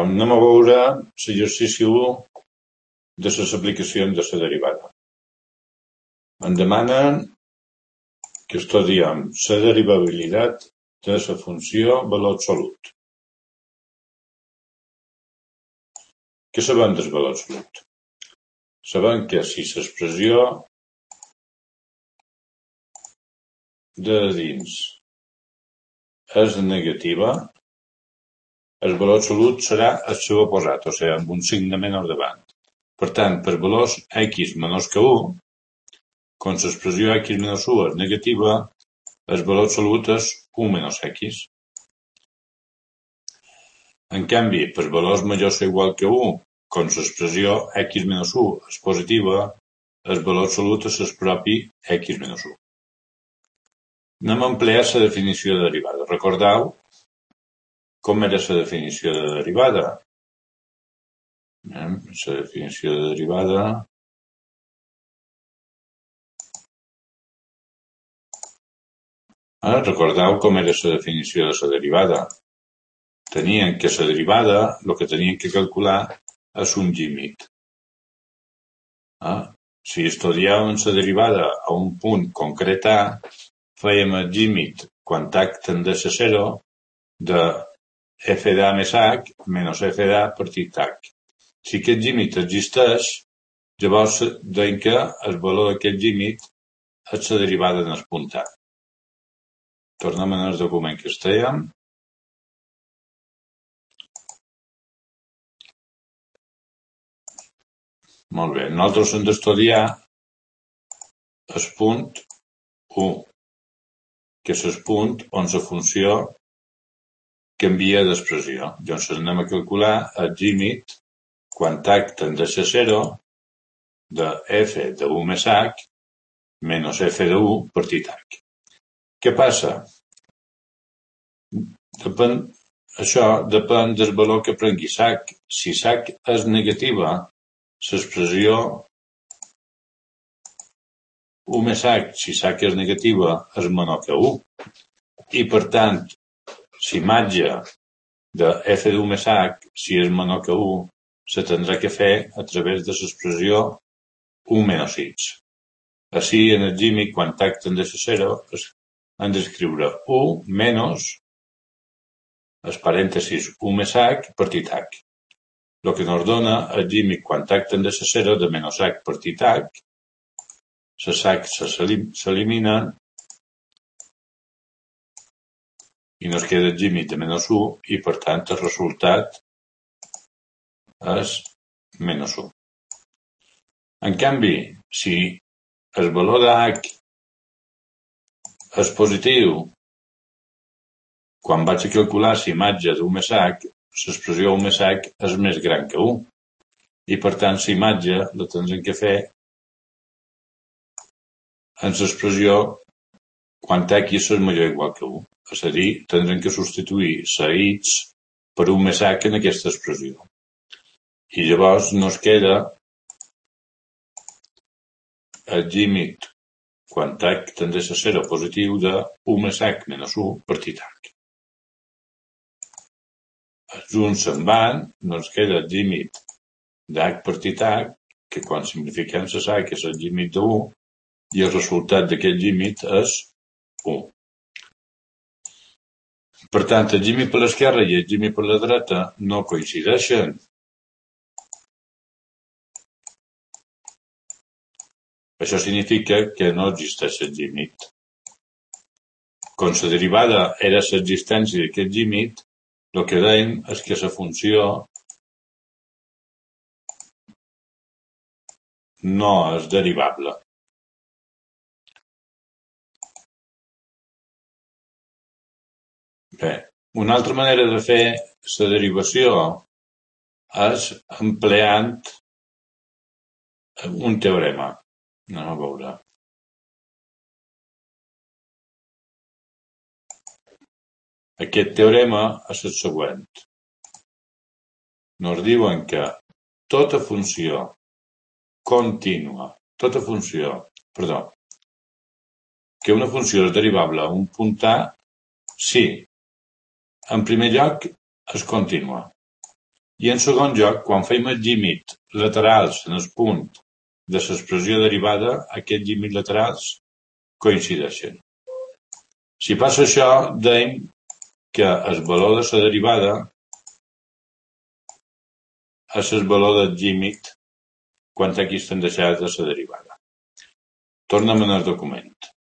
Anem a veure l'exercici 1 de les aplicacions de la derivada. Em demanen que estudiem la derivabilitat de la funció valor absolut. Què sabem del valor absolut? Sabem que si l'expressió de dins és negativa, el valor absolut serà el seu oposat, o sigui, amb un signe menor davant. Per tant, per valors x menys que 1, quan l'expressió x menys 1 és negativa, el valor absolut és 1 menys x. En canvi, per valors majors o igual que 1, quan l'expressió x menys 1 és positiva, el valor absolut és el propi x menys 1. Anem a emplear la definició de derivada. Recordeu com era la definició de derivada? La definició de derivada... Recordeu com era la definició de la derivada. Tenien que la derivada, el que tenien que calcular és un límit. Si estudiàvem la derivada a un punt concret A, fèiem el límit quan h tendeix a 0 de f d'A més h menys f d'A partit h. Si aquest límit existeix, llavors deim que el valor d'aquest límit és la derivada en el punt A. Tornem al document que estèiem. Molt bé. Nosaltres hem d'estudiar el punt 1, que és el punt on la funció canvia d'expressió. Llavors anem a calcular el límit quan h tendeix a 0 de f de 1 més h menys f de 1 partit h. Què passa? Això depèn del valor que prengui h. Si h és negativa, l'expressió 1 més h, si h és negativa, és menor que 1. I, per tant, la imatge de f de 1 més h, si és menor que 1, se tindrà que fer a través de l'expressió 1 menys x. Així, en el límit, quan h tendeix a 0, hem d'escriure 1 menys els parèntesis 1 més h partit h. El que ens dona el límit quan h tendeix a 0 de menys h partit h. Les h s'eliminen i nos queda el límit de menys 1 i, per tant, el resultat és menys 1. En canvi, si el valor de h és positiu, quan vaig a calcular la imatge d'1 més h, l'expressió 1 més h és més gran que 1. I, per tant, la imatge la tindrem que fer en l'expressió quan h és major o igual que 1. És a dir, tindrem que substituir la x per 1 més h en aquesta expressió. I llavors nos queda el límit quan h tendeix a 0 positiu de 1 més h menys 1 partit h. Els uns se'n van, ens queda el límit d'h partit h, que quan simplifiquem les h és el límit de 1, i el resultat d'aquest límit és 1. Per tant, el límit per l'esquerra i el límit per la dreta no coincideixen. Això significa que no existeix el límit. Com la derivada era l'existència d'aquest límit, el que dèiem és que la funció no és derivable. Bé, una altra manera de fer la derivació és empleant un teorema. Anem a veure. Aquest teorema és el següent. Ens diuen que tota funció contínua, que una funció és derivable a un punt A si, en primer lloc, és contínua. I en segon lloc, quan fem els límits laterals en el punt de l'expressió derivada, aquests límits laterals coincideixen. Si passa això, dèiem que el valor de la derivada és el valor del límit quan x tendeix de la derivada. Tornem al document.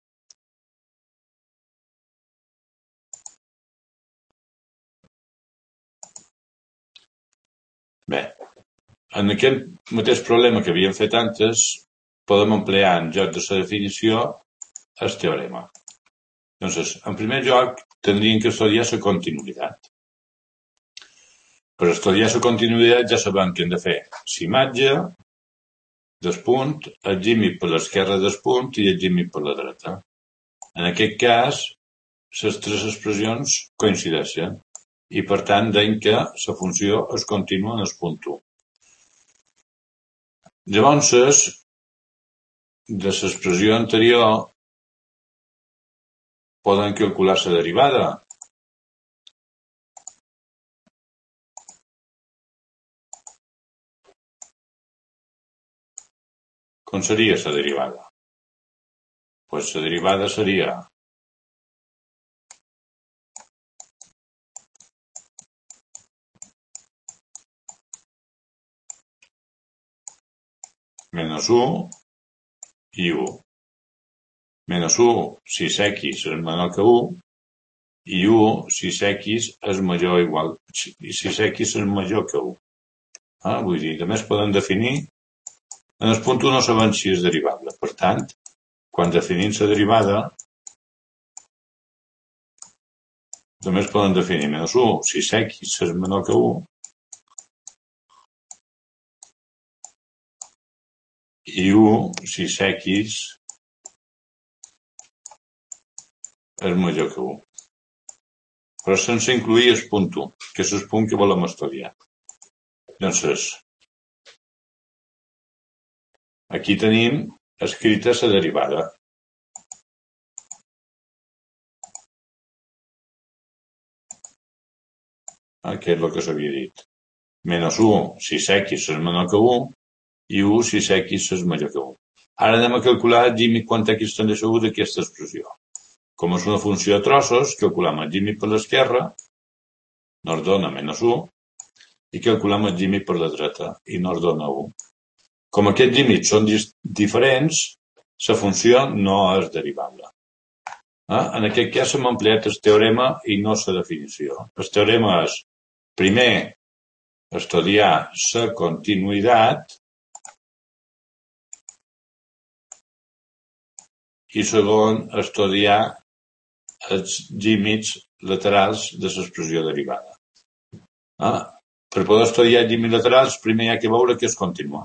Bé, en aquest mateix problema que havíem fet antes, podem emplear en lloc de la definició el teorema. Entonces, en primer lloc, tindríem que estudiar la continuïtat. Per estudiar la continuïtat ja sabem que hem de fer l'imatge del punt, el límit per l'esquerra del punt i el límit per la dreta. En aquest cas, les tres expressions coincideixen i, per tant, deim que la funció és contínua en el punt 1. Llavors, de l'expressió anterior, podem calcular la derivada. Com seria la derivada? Doncs la derivada seria menys 1 i 1. Menys 1 si x és menor que 1 i 1 si x és major o igual, si x és major que 1. Vull dir, a més podem definir, en el punt 1 no sabem si és derivable. Per tant, quan definim la derivada, només podem definir menys 1 si x és menor que 1 i 1 si x és major que 1. Però sense incluir el punt 1, que és el punt que volem estudiar. Doncs, aquí tenim escrita la derivada. Que és el que s'havia dit. Menys 1 si x és menor que 1 i 1 si x és major que 1. Ara anem a calcular el límit quan x tendeix a 1 d'aquesta expressió. Com és una funció de trossos, calculem el límit per l'esquerra, ens dona menys 1, i calculem el límit per la dreta, i ens dona 1. Com aquests límits són diferents, la funció no és derivable. En aquest cas hem empleat el teorema i no la definició. El teorema és, primer, estudiar la continuïtat i segon, estudiar els límits laterals de l'expressió derivada. Per poder estudiar els límits laterals, primer hi ha que veure que és contínua.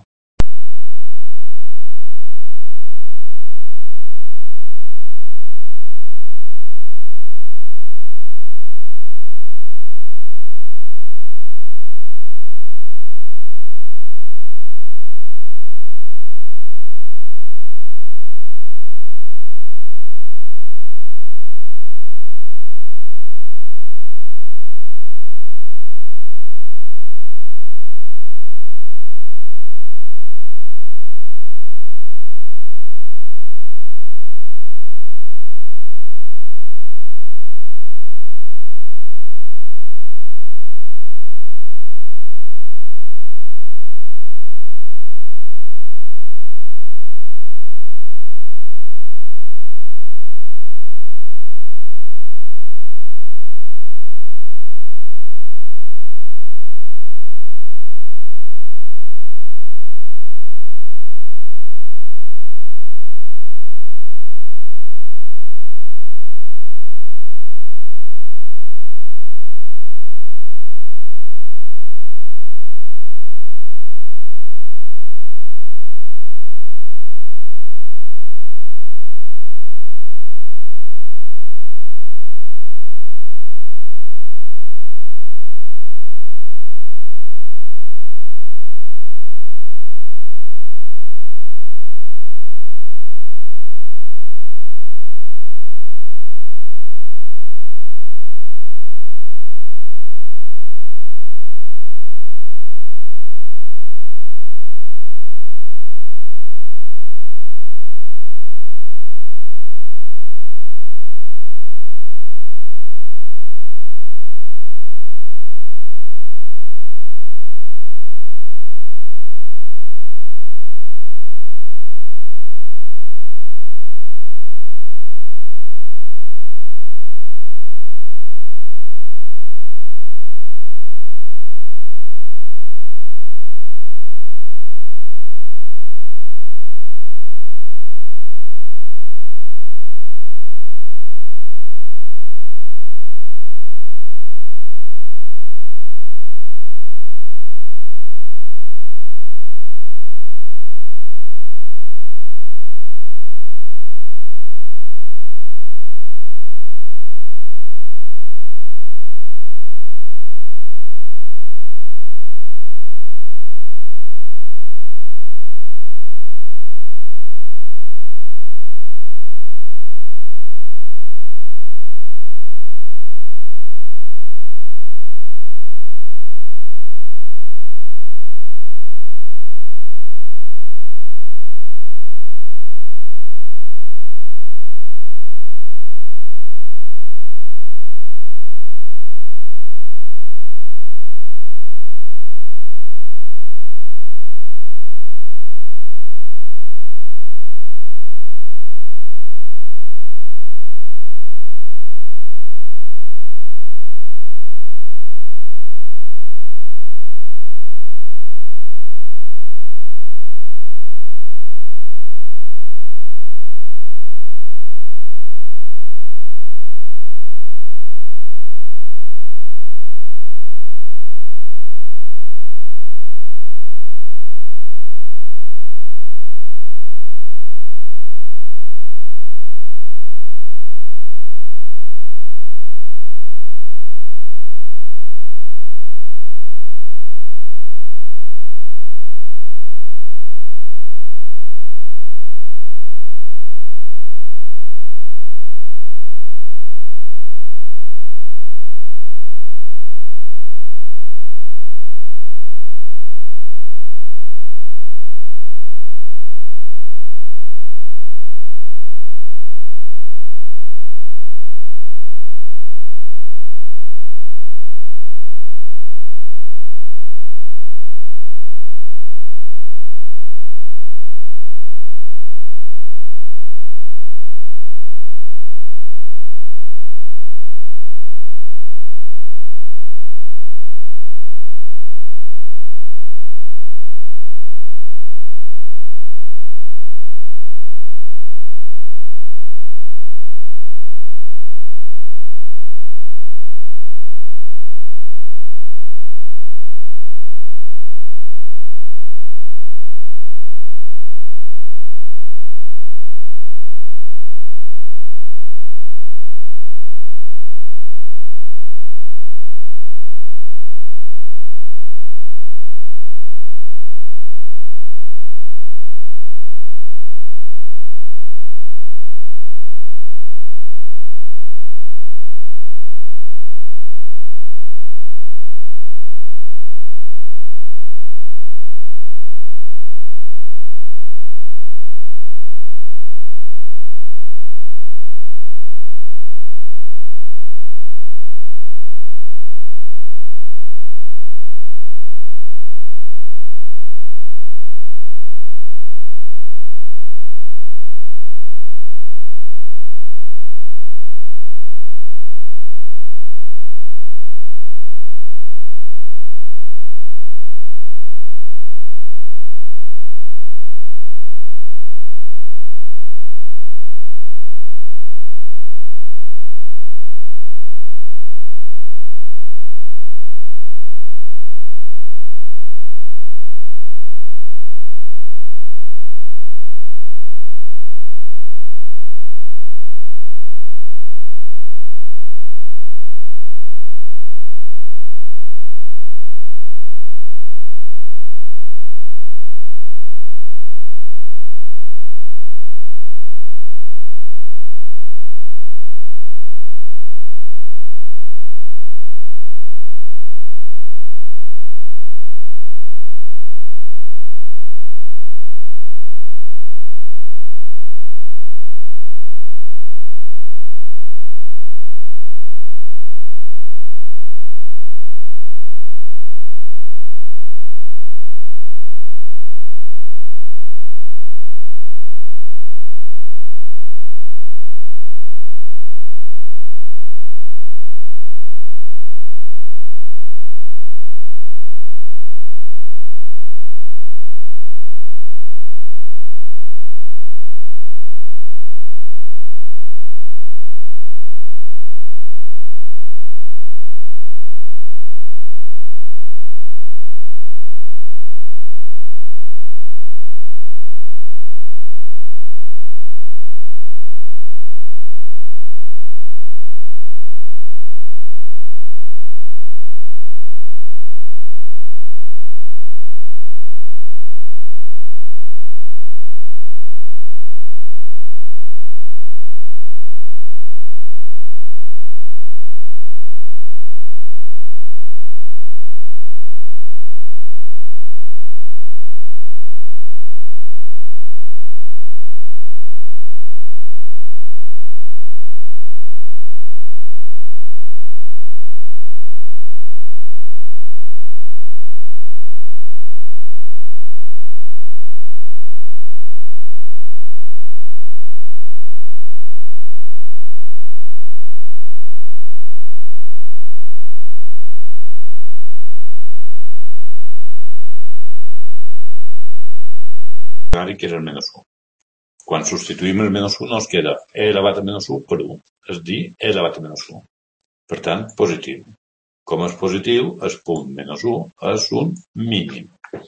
imaginari que és el menys 1. Quan substituïm el menys 1 ens queda e elevat a menys 1 per 1, és a dir, e elevat a menys 1. Per tant, positiu. Com és positiu, el punt menys 1 és un mínim.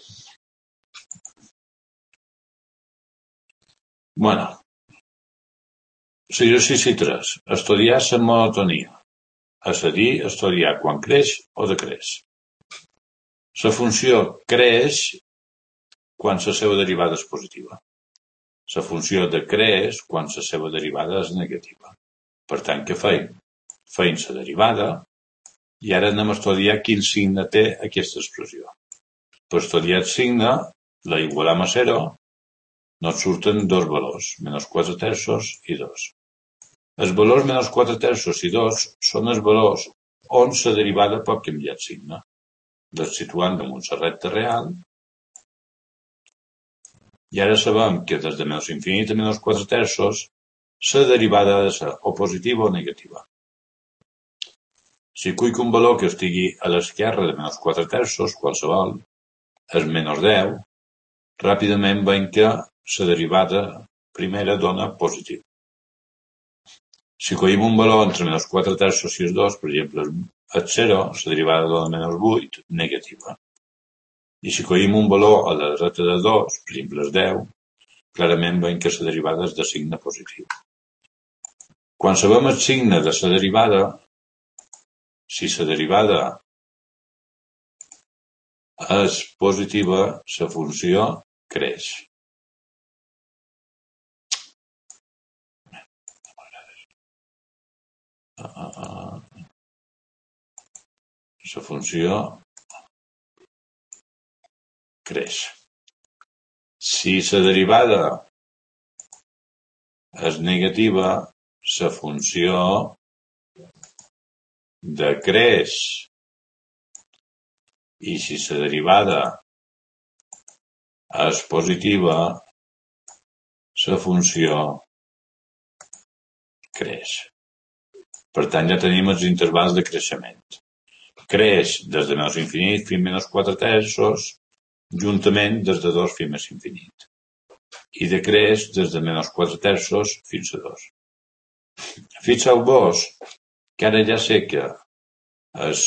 Bueno, l'exercici 3. Estudiar la monotonia. És a dir, estudiar quan creix o decreix. La funció creix quan la seva derivada és positiva. La funció decreix quan la seva derivada és negativa. Per tant, què feim? Feim la derivada i ara anem a estudiar quin signe té aquesta expressió. Per estudiar el signe, la igualam a 0, nos surten dos valors, menys 4 terços i 2. Els valors menys 4 terços i 2 són els valors on la derivada pot canviar el signe. Les situem damunt la recta real i ara sabem que des de menys infinit a menys 4 terços la derivada ha de ser o positiva o negativa. Si cuic un valor que estigui a l'esquerra de menys 4 terços, qualsevol, és menys 10, ràpidament veiem que la derivada primera dona positiu. Si coïm un valor entre menys 4 terços i 2, per exemple, el 0, la derivada dona menys 8, negativa. I si coïm un valor a la dreta de 2, per exemple, el 10, clarament veiem que la derivada és de signe positiu. Quan sabem el signe de la derivada, si la derivada és positiva, la funció creix. La funció creix. Si la derivada és negativa, la funció decreix. I si la derivada és positiva, la funció creix. Per tant, ja tenim els intervals de creixement. Creix des de menys infinit fins a menys 4 terços, juntament des de 2 fins a més infinit. I decreix des de menys 4 terços fins a 2. Fixeu-vos que ara ja sé que els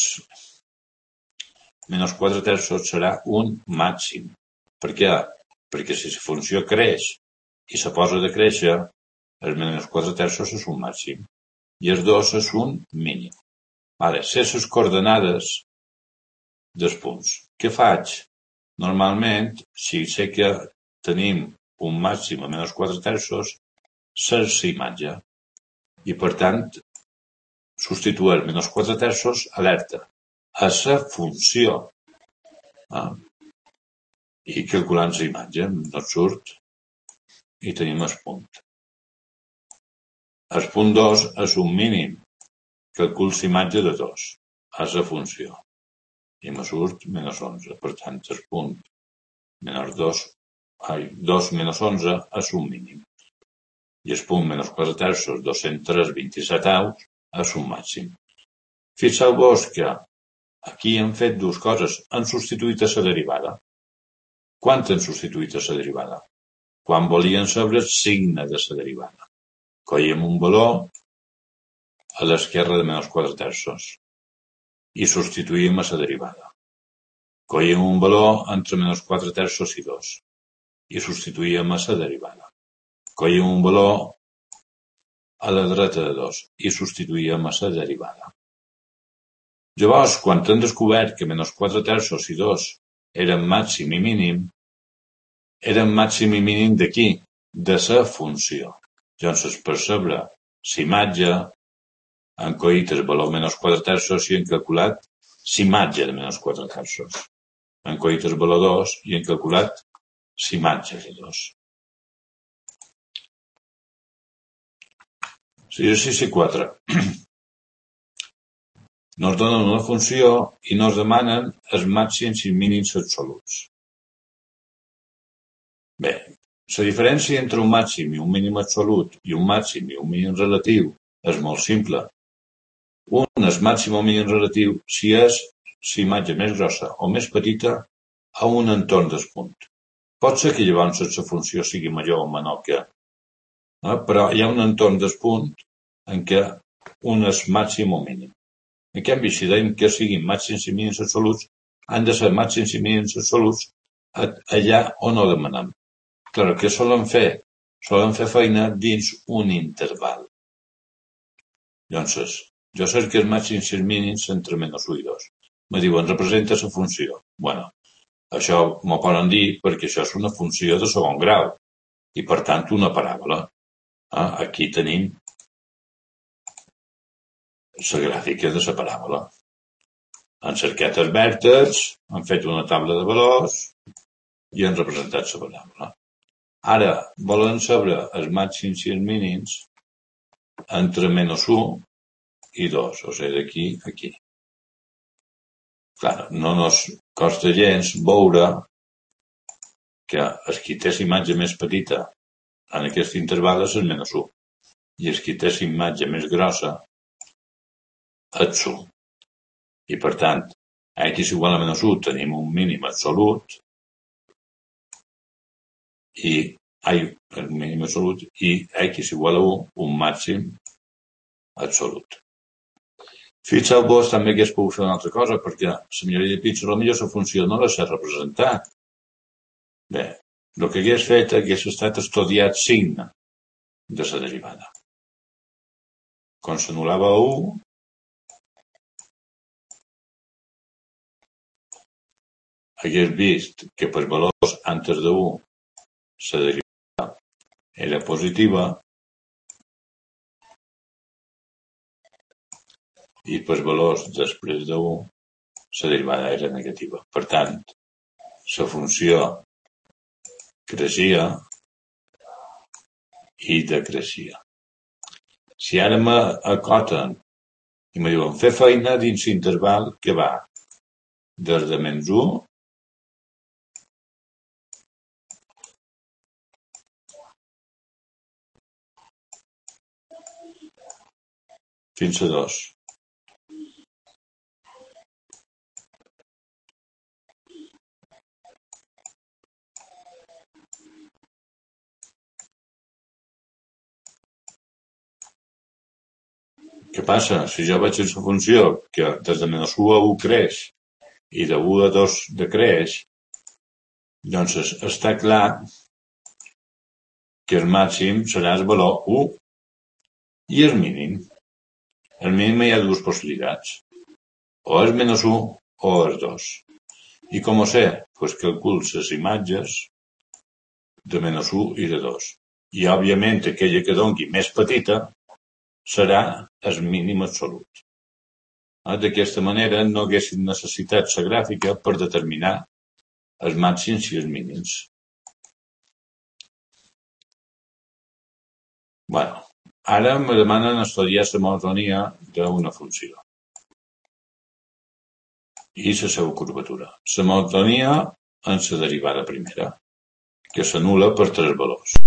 menys 4 terços serà un màxim. Per què? Perquè si la funció creix i se posa de créixer, els menys 4 terços és un màxim i els 2 és un mínim. Ara, sé les coordenades dels punts. Què faig? Normalment, si sé que tenim un màxim a menys 4 terços, sé la imatge. I, per tant, substituir menys 4 terços alerta a la funció. I calculant la imatge, ens surt i tenim el punt. El punt 2 és un mínim. Calcul la imatge de 2. És la funció. I me surt menys 11. Per tant, el punt menys 2 menys 11 és un mínim. I el punt menys 4 terços, 203,27 és un màxim. Fixeu-vos que aquí hem fet dues coses. Hem substituït a la derivada. Quan hem substituït a la derivada? Quan volíem saber el signe de la derivada. Coiem un valor a l'esquerra de menys 4 terços i substituïm a la derivada. Coiem un valor entre menys 4 terços i 2 i substituïm a la derivada. Coiem un valor a la dreta de 2 i substituïm a la derivada. Llavors, quan hem descobert que menys 4 terços i 2 eren màxim i mínim, eren màxim i mínim d'aquí, de la funció. Llavors, per saber la imatge, hem coït el valor menys 4 terços i hem calculat la imatge de menys 4 terços. Hem coït el valor 2 i hem calculat la imatge de 2. L'exercici 4. Nos donen una funció i nos demanen els màxims i mínims absoluts. Bé, la diferència entre un màxim i un mínim absolut i un màxim i un mínim relatiu és molt simple. Un és màxim o mínim relatiu si és la imatge més grossa o més petita a un entorn del punt. Pot ser que llavors la funció sigui major o menor que, però hi ha un entorn del punt en què un és màxim o mínim. En canvi, si dèiem que siguin màxims i mínims absoluts, han de ser màxims i mínims absoluts allà on ho demanem. Clar, què solen fer? Solen fer feina dins un interval. Llavors, jo sé que els màxims i els mínims entre menys 1 i 2. Me diuen, representa la funció. Bueno, això m'ho poden dir perquè això és una funció de segon grau i, per tant, una paràbola. Aquí tenim la gràfica de la paràbola. Han cercat els vèrtexs, han fet una taula de valors i han representat la paràbola. Ara volen saber els màxims i els mínims entre -1 i 2, o sigui, d'aquí a aquí. Clar, no ens costa gens veure que el qui té la imatge més petita en aquest interval és el -1 i el qui té la imatge més grossa és 1. I, per tant, a x igual a -1 tenim un mínim absolut el mínim absolut i a x igual a 1 un màxim absolut. Fixeu-vos també que es pot fer una altra cosa, perquè la majoria de pits, potser la funció no la sé representar. Bé, el que hagués fet hagués estat estudiar el signe de la derivada. Quan s'anul·lava 1, hagués vist que per valors antes de 1 la derivada era positiva i per valors després de 1 la derivada era negativa. Per tant, la funció creixia i decreixia. Si ara m'acoten i me diuen fer feina dins l'interval que va des de -1 fins a 2. Què passa? Si jo veig la funció que des de -1 a 1 creix i de 1 a 2 decreix, doncs està clar que el màxim serà el valor 1 i el mínim. El mínim hi ha dues possibilitats. O és -1 o és 2. I com ho sé? Doncs calculo les imatges de -1 i de 2. I, òbviament, aquella que doni més petita serà el mínim absolut. D'aquesta manera no haguéssim necessitat la gràfica per determinar els màxims i els mínims. Ara me demanen estudiar la monotonia d'una funció i la seva curvatura. La monotonia en la derivada primera, que s'anul·la per 3 valors.